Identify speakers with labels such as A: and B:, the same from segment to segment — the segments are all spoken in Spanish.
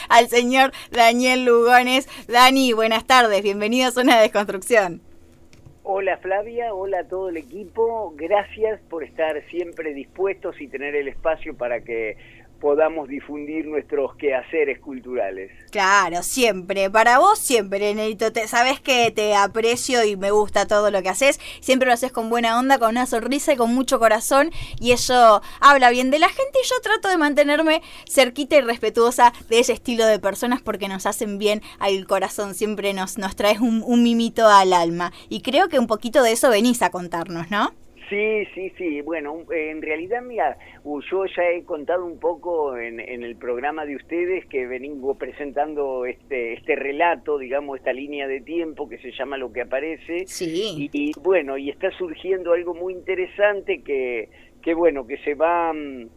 A: al señor Daniel Lugones. Dani, buenas tardes, bienvenido a Zona de Desconstrucción.
B: Hola Flavia, hola a todo el equipo, gracias por estar siempre dispuestos y tener el espacio para que podamos difundir nuestros quehaceres culturales.
A: Claro, siempre, para vos siempre, Nerito, sabés que te aprecio y me gusta todo lo que haces, siempre lo haces con buena onda, con una sonrisa y con mucho corazón, y eso habla bien de la gente, y yo trato de mantenerme cerquita y respetuosa de ese estilo de personas porque nos hacen bien al corazón, siempre nos traes un mimito al alma, y creo que un poquito de eso venís a contarnos, ¿no?
B: Sí, bueno, en realidad, mira, yo ya he contado un poco en el programa de ustedes que vengo presentando este relato, digamos, esta línea de tiempo que se llama Lo que aparece,
A: sí.
B: y bueno, y está surgiendo algo muy interesante que bueno, que se va...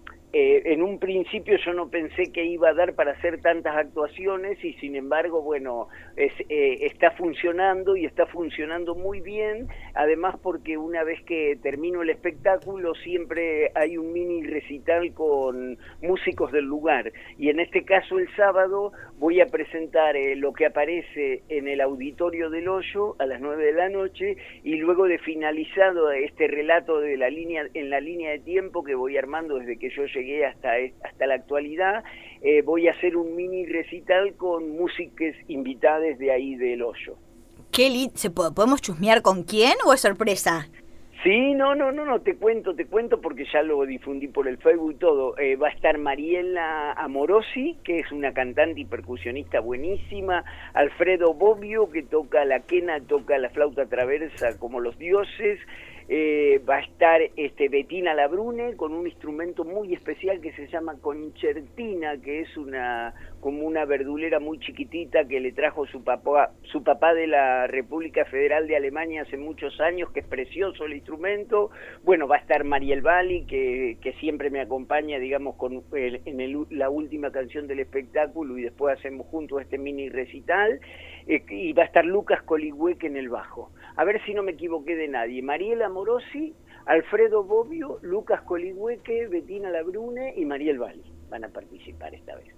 B: en un principio yo no pensé que iba a dar para hacer tantas actuaciones y sin embargo, bueno, está funcionando y está funcionando muy bien, además porque una vez que termino el espectáculo siempre hay un mini recital con músicos del lugar y en este caso el sábado voy a presentar Lo que aparece en el Auditorio del Hoyo a las 9 de la noche y luego de finalizado este relato de en la línea de tiempo que voy armando desde que yo llegué hasta la actualidad, voy a hacer un mini recital con músicos invitados de ahí del Hoyo.
A: ¿Qué podemos chusmear con quién o es sorpresa?
B: Sí, no, te cuento porque ya lo difundí por el Facebook y todo. Va a estar Mariela Amorosi, que es una cantante y percusionista buenísima, Alfredo Bobbio, que toca la quena, toca la flauta traversa como los dioses, va a estar Bettina Labrune con un instrumento muy especial que se llama concertina, que es como una verdulera muy chiquitita que le trajo su papá de la República Federal de Alemania hace muchos años, que es precioso el instrumento. Bueno, va a estar Mariel Bali, que siempre me acompaña, digamos, la última canción del espectáculo y después hacemos juntos este mini recital, y va a estar Lucas Coligüeque en el bajo. A ver si no me equivoqué de nadie. Mariela Amorosi, Alfredo Bobbio, Lucas Coligüeque, Bettina Labrune y Mariel Bali van a participar esta vez.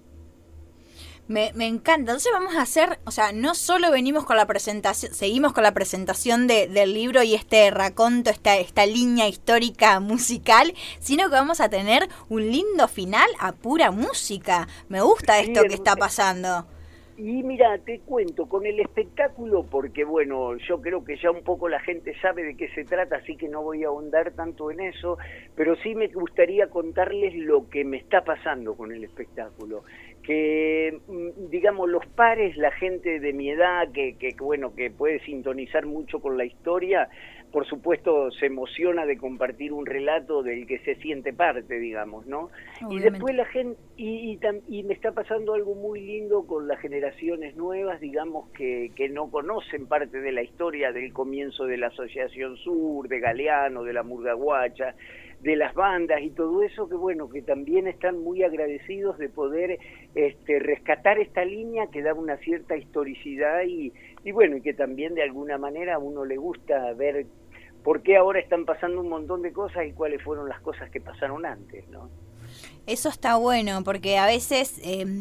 A: Me encanta. Entonces vamos a hacer, o sea, no solo venimos con la presentación, seguimos con la presentación del libro y este raconto, esta línea histórica musical, sino que vamos a tener un lindo final a pura música. Me gusta esto que está pasando.
B: Y mira, te cuento, con el espectáculo, porque bueno, yo creo que ya un poco la gente sabe de qué se trata, así que no voy a ahondar tanto en eso, pero sí me gustaría contarles lo que me está pasando con el espectáculo. Que, digamos, los pares, la gente de mi edad, que bueno, que puede sintonizar mucho con la historia, por supuesto se emociona de compartir un relato del que se siente parte, digamos, ¿no? Obviamente. Y después la gente, y me está pasando algo muy lindo con las generaciones nuevas, digamos, que no conocen parte de la historia del comienzo de la Asociación Sur, de Galeano, de la Murga Guacha, de las bandas y todo eso, que bueno, que también están muy agradecidos de poder rescatar esta línea que da una cierta historicidad y bueno, y que también de alguna manera a uno le gusta ver por qué ahora están pasando un montón de cosas y cuáles fueron las cosas que pasaron antes, ¿no?
A: Eso está bueno, porque a veces...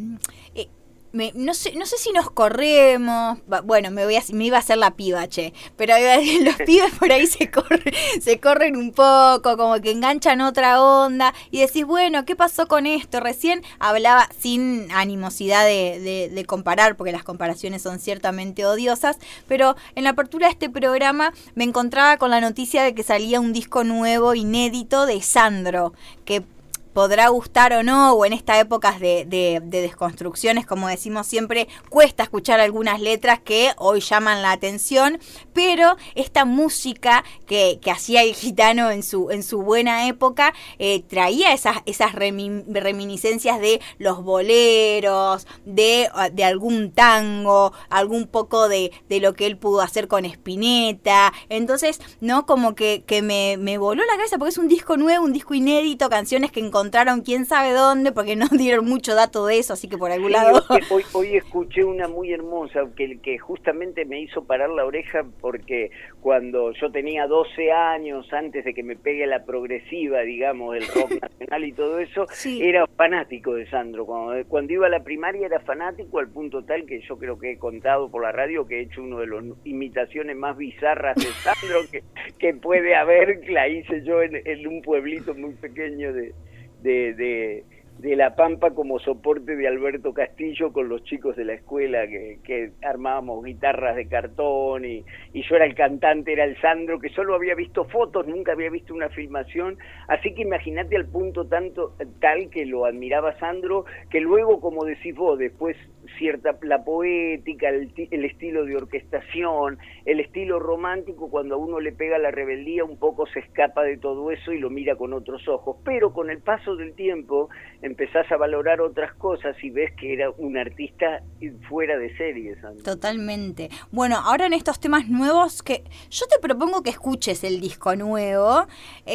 A: no sé si nos corremos, bueno, me iba a hacer la piba, pero los pibes por ahí se corren un poco, como que enganchan otra onda, y decís, bueno, ¿qué pasó con esto? Recién hablaba sin animosidad de comparar, porque las comparaciones son ciertamente odiosas, pero en la apertura de este programa me encontraba con la noticia de que salía un disco nuevo, inédito, de Sandro, que podrá gustar o no, o en esta época de desconstrucciones, como decimos siempre, cuesta escuchar algunas letras que hoy llaman la atención, pero esta música que hacía el gitano en su buena época, traía esas reminiscencias de los boleros, de algún tango, algún poco de lo que él pudo hacer con Spinetta. Entonces, ¿no? Como que me voló la cabeza, porque es un disco nuevo, un disco inédito, canciones que encontré encontraron quién sabe dónde, porque no dieron mucho dato de eso, así que por algún lado...
B: Hoy escuché una muy hermosa que justamente me hizo parar la oreja, porque cuando yo tenía 12 años, antes de que me pegue la progresiva, digamos, el rock nacional y todo eso,
A: sí.
B: Era fanático de Sandro. Cuando iba a la primaria era fanático, al punto tal que yo creo que he contado por la radio que he hecho uno de las imitaciones más bizarras de Sandro que puede haber. La hice yo en un pueblito muy pequeño de La Pampa, como soporte de Alberto Castillo con los chicos de la escuela que armábamos guitarras de cartón y yo era el cantante, era el Sandro, que solo había visto fotos, nunca había visto una filmación, así que imagínate al punto tal que lo admiraba Sandro, que luego, como decís vos, después la poética, el estilo de orquestación, el estilo romántico, cuando a uno le pega la rebeldía un poco se escapa de todo eso y lo mira con otros ojos, pero con el paso del tiempo empezás a valorar otras cosas y ves que era un artista fuera de serie, Sandro.
A: Totalmente. Bueno, ahora en estos temas nuevos, que yo te propongo que escuches el disco nuevo,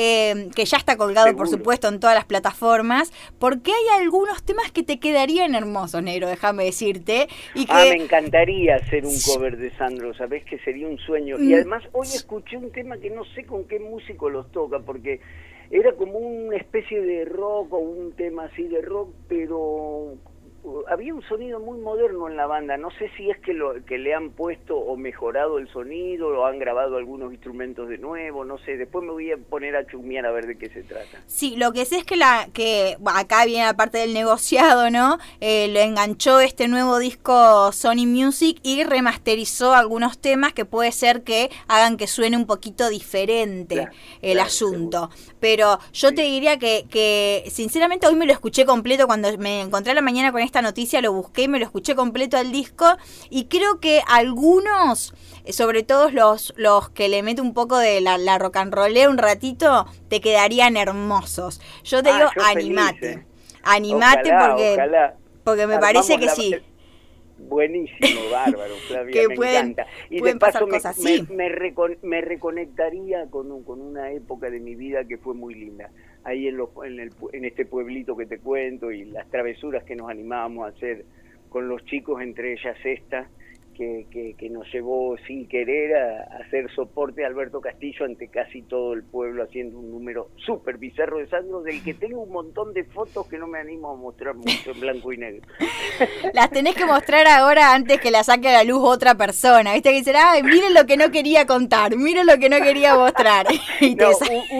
A: que ya está colgado, seguro, por supuesto, en todas las plataformas, porque hay algunos temas que te quedarían hermosos, negro, déjame decirte. Y que...
B: me encantaría hacer un cover de Sandro, sabés que sería un sueño. Y además hoy escuché un tema que no sé con qué músico los toca, porque era como una especie de rock o un tema así de rock, pero había un sonido muy moderno en la banda. No sé si es que le han puesto o mejorado el sonido o han grabado algunos instrumentos de nuevo, no sé. Después me voy a poner a chusmear a ver de qué se trata.
A: Sí, lo que sé es que acá viene la parte del negociado, ¿no? Lo enganchó este nuevo disco Sony Music y remasterizó algunos temas que puede ser que hagan que suene un poquito diferente el asunto. Seguro. Pero yo te diría que sinceramente hoy me lo escuché completo cuando me encontré a la mañana con esta noticia, lo busqué y me lo escuché completo al disco y creo que algunos, sobre todo los que le mete un poco de la rock and rollea un ratito, te quedarían hermosos. Yo te digo, animate. Animate,
B: ojalá.
A: Porque me parece que sí.
B: Buenísimo, bárbaro, Flavia,
A: que
B: me
A: encanta.
B: Y de paso
A: cosas así.
B: me reconectaría con una época de mi vida que fue muy linda. Ahí en este pueblito que te cuento y las travesuras que nos animábamos a hacer con los chicos, entre ellas esta, que nos llevó sin querer a hacer soporte a Alberto Castillo ante casi todo el pueblo, haciendo un número súper bizarro de Sandro, del que tengo un montón de fotos que no me animo a mostrar mucho en blanco y negro.
A: Las tenés que mostrar ahora antes que la saque a la luz otra persona, ¿viste? Que dicen, ay, miren lo que no quería contar, miren lo que no quería mostrar.
B: No,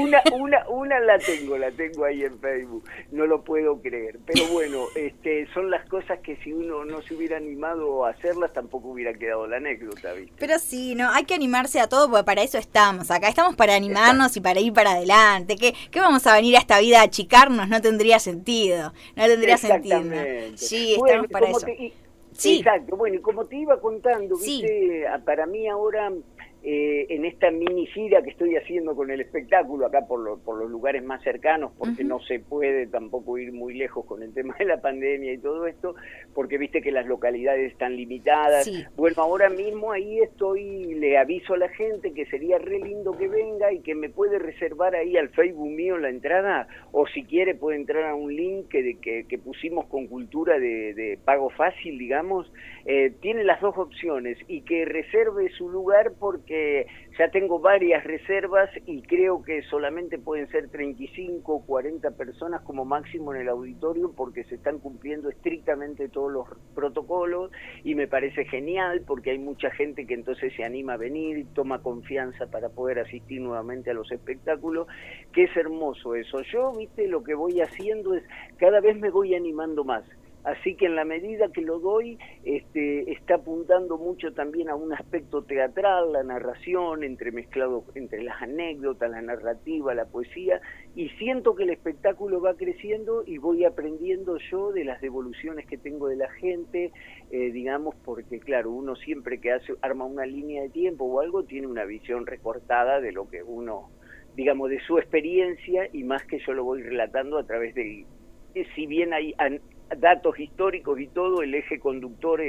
B: una la tengo ahí en Facebook, no lo puedo creer, pero bueno, son las cosas que si uno no se hubiera animado a hacerlas, tampoco hubiera quedado la anécdota, ¿viste?
A: Pero sí, no, hay que animarse a todo porque para eso estamos acá, estamos para animarnos y para ir para adelante. ¿Qué vamos a venir a esta vida a achicarnos? No tendría sentido, no tendría sentido. Sí,
B: bueno,
A: estamos para eso.
B: Sí. Exacto, bueno, y como te iba contando, ¿viste? Para mí ahora, en esta mini gira que estoy haciendo con el espectáculo acá por los lugares más cercanos, porque no se puede tampoco ir muy lejos con el tema de la pandemia y todo esto, porque viste que las localidades están limitadas.
A: Sí.
B: Bueno, ahora mismo ahí le aviso a la gente que sería re lindo que venga y que me puede reservar ahí al Facebook mío la entrada, o si quiere puede entrar a un link que pusimos con Cultura de pago fácil, digamos. Tiene las dos opciones y que reserve su lugar porque ya tengo varias reservas y creo que solamente pueden ser 35 o 40 personas como máximo en el auditorio porque se están cumpliendo estrictamente todos los protocolos y me parece genial porque hay mucha gente que entonces se anima a venir y toma confianza para poder asistir nuevamente a los espectáculos, que es hermoso eso. Yo, viste, lo que voy haciendo es cada vez me voy animando más. Así que en la medida que lo doy, está apuntando mucho también a un aspecto teatral, la narración, entremezclado entre las anécdotas, la narrativa, la poesía, y siento que el espectáculo va creciendo y voy aprendiendo yo de las devoluciones que tengo de la gente, digamos, porque claro, uno siempre que arma una línea de tiempo o algo, tiene una visión recortada de lo que uno, digamos, de su experiencia, y más que yo lo voy relatando a través de, si bien hay datos históricos y todo, el eje conductor es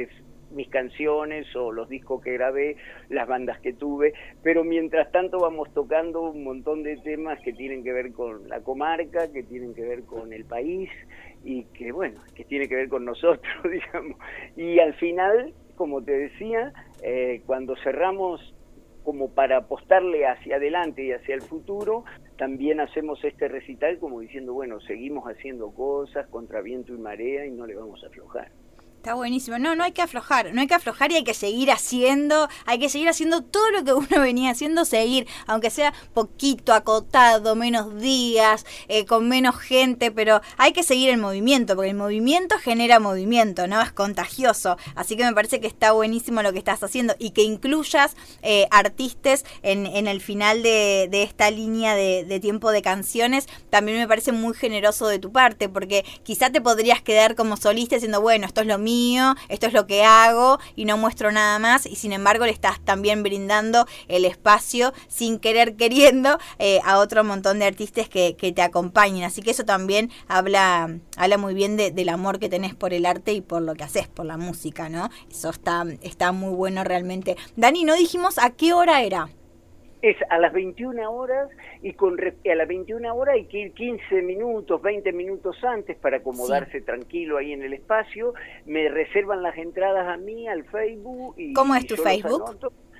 B: mis canciones o los discos que grabé, las bandas que tuve, pero mientras tanto vamos tocando un montón de temas que tienen que ver con la comarca, que tienen que ver con el país y que bueno, que tiene que ver con nosotros, digamos. Y al final, como te decía, cuando cerramos como para apostarle hacia adelante y hacia el futuro, también hacemos este recital como diciendo, bueno, seguimos haciendo cosas contra viento y marea y no le vamos a aflojar.
A: Está buenísimo. No hay que aflojar, y hay que seguir haciendo todo lo que uno venía haciendo, aunque sea poquito, acotado, menos días, con menos gente, pero hay que seguir el movimiento, porque el movimiento genera movimiento, ¿no? Es contagioso. Así que me parece que está buenísimo lo que estás haciendo y que incluyas artistas en el final de esta línea de tiempo de canciones, también me parece muy generoso de tu parte, porque quizá te podrías quedar como solista diciendo, bueno, esto es lo mío, esto es lo que hago y no muestro nada más, y sin embargo le estás también brindando el espacio sin querer queriendo a otro montón de artistas que te acompañen, así que eso también habla muy bien del amor que tenés por el arte y por lo que haces, por la música, ¿no? Eso está muy bueno realmente. Dani, no dijimos a qué hora era.
B: Es a las 21 horas y a las 21 horas hay que ir 15 minutos, 20 minutos antes para acomodarse tranquilo ahí en el espacio. Me reservan las entradas a mí, al Facebook.
A: ¿Cómo es tu Facebook?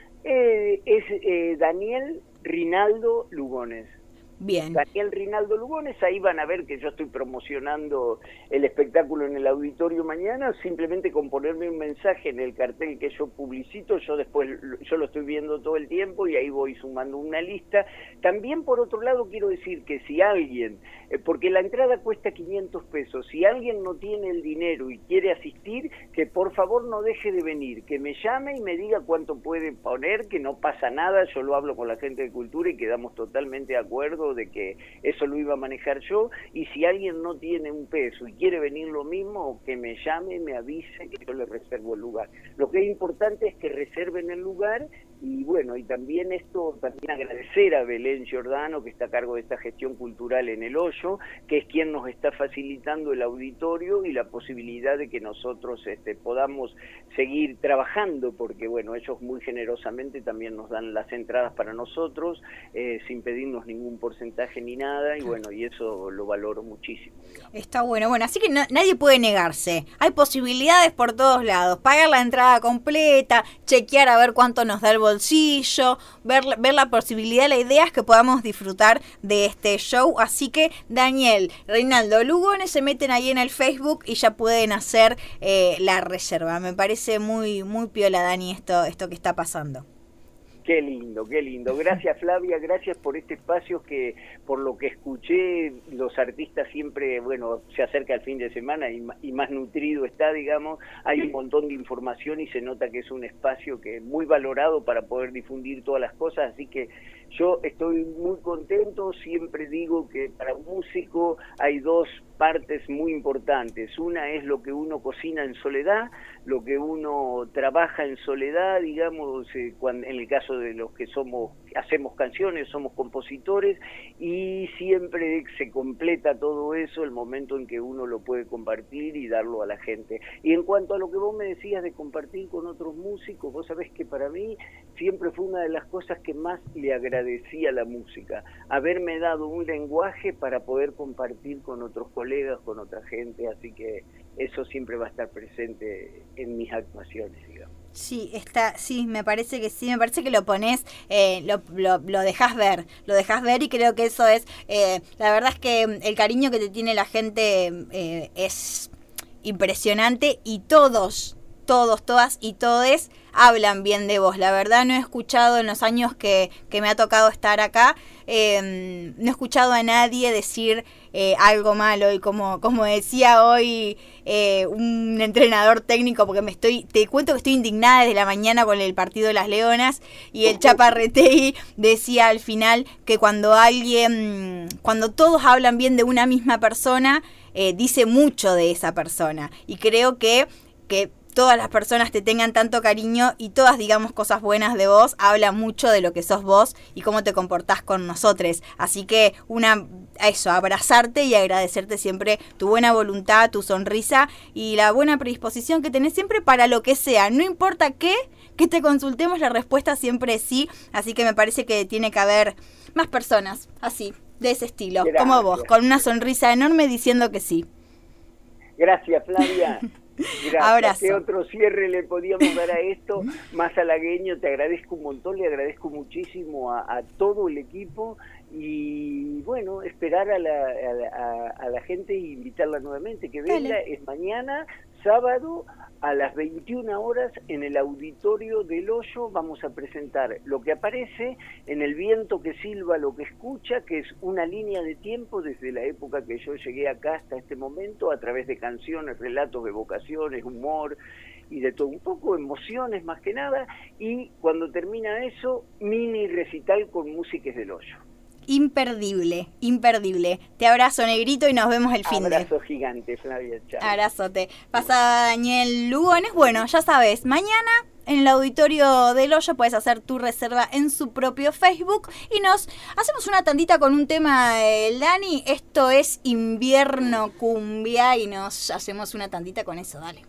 B: Es Daniel Rinaldo Lugones.
A: Bien.
B: Daniel Rinaldo Lugones, ahí van a ver que yo estoy promocionando el espectáculo en el auditorio mañana, simplemente con ponerme un mensaje en el cartel que yo publicito, yo lo estoy viendo todo el tiempo y ahí voy sumando una lista. También por otro lado quiero decir que si alguien, porque la entrada cuesta 500 pesos, si alguien no tiene el dinero y quiere asistir, que por favor no deje de venir, que me llame y me diga cuánto puede poner, que no pasa nada, yo lo hablo con la gente de cultura y quedamos totalmente de acuerdo de que eso lo iba a manejar yo, y si alguien no tiene un peso y quiere venir lo mismo, que me llame, me avise, que yo le reservo el lugar. Lo que es importante es que reserven el lugar, y bueno, y también agradecer a Belén Giordano, que está a cargo de esta gestión cultural en El Hoyo, que es quien nos está facilitando el auditorio y la posibilidad de que nosotros podamos seguir trabajando, porque bueno, ellos muy generosamente también nos dan las entradas para nosotros, sin pedirnos ningún porcentaje ni nada, y bueno, y eso lo valoro muchísimo, digamos.
A: Está bueno, así que nadie puede negarse, hay posibilidades por todos lados, pagar la entrada completa, chequear a ver cuánto nos da el bolsillo, ver la posibilidad, la idea es que podamos disfrutar de este show, así que Daniel, Rinaldo Lugones, se meten ahí en el Facebook y ya pueden hacer la reserva. Me parece muy, muy piola, Dani, esto que está pasando.
B: Qué lindo, qué lindo. Gracias, Flavia, gracias por este espacio que, por lo que escuché, los artistas siempre, bueno, se acerca el fin de semana y más nutrido está, digamos, hay un montón de información y se nota que es un espacio que es muy valorado para poder difundir todas las cosas, así que yo estoy muy contento, siempre digo que para un músico hay dos partes muy importantes, una es lo que uno cocina en soledad, lo que uno trabaja en soledad, digamos, en el caso de los que hacemos canciones, somos compositores, y siempre se completa todo eso el momento en que uno lo puede compartir y darlo a la gente. Y en cuanto a lo que vos me decías de compartir con otros músicos, vos sabés que para mí siempre fue una de las cosas que más le agradecí a la música, haberme dado un lenguaje para poder compartir con otros colegas, con otra gente, así que eso siempre va a estar presente en mis actuaciones, digamos.
A: Sí, me parece que sí, me parece que lo pones, lo dejás ver y creo que eso es, la verdad es que el cariño que te tiene la gente es impresionante, y todos, todas y todes hablan bien de vos. La verdad no he escuchado en los años que me ha tocado estar acá, no he escuchado a nadie decir algo malo, y como decía hoy un entrenador técnico, porque te cuento que estoy indignada desde la mañana con el partido de las Leonas, y el Chaparretegui decía al final que cuando todos hablan bien de una misma persona, dice mucho de esa persona, y creo que todas las personas te tengan tanto cariño y todas digamos cosas buenas de vos, habla mucho de lo que sos vos y cómo te comportás con nosotros. Así que abrazarte y agradecerte siempre tu buena voluntad, tu sonrisa y la buena predisposición que tenés siempre para lo que sea. No importa qué, que te consultemos, la respuesta siempre es sí. Así que me parece que tiene que haber más personas así, de ese estilo,
B: gracias,
A: como vos, con una sonrisa enorme diciendo que sí.
B: Gracias, Flavia. Gracias.
A: Abrazo.
B: ¿Qué otro cierre le podíamos dar a esto? Más halagueño, te agradezco un montón, le agradezco muchísimo a todo el equipo y bueno, esperar a la gente e invitarla nuevamente, que venga.
A: Dale.
B: Es mañana, sábado, a las 21 horas en el auditorio del Hoyo. Vamos a presentar lo que aparece en El viento que silba, lo que escucha, que es una línea de tiempo desde la época que yo llegué acá hasta este momento, a través de canciones, relatos, evocaciones, humor y de todo un poco, emociones más que nada, y cuando termina eso, mini recital con músicas del Hoyo.
A: Imperdible, imperdible. Te abrazo, negrito, y nos vemos el fin de.
B: Abrazo gigante, Flavia. Chao.
A: Abrazote. Pasa Daniel Lugones. Bueno, ya sabes, mañana en el auditorio del Hoyo puedes hacer tu reserva en su propio Facebook y nos hacemos una tandita con un tema del Dani. Esto es Invierno Cumbia y nos hacemos una tandita con eso, dale.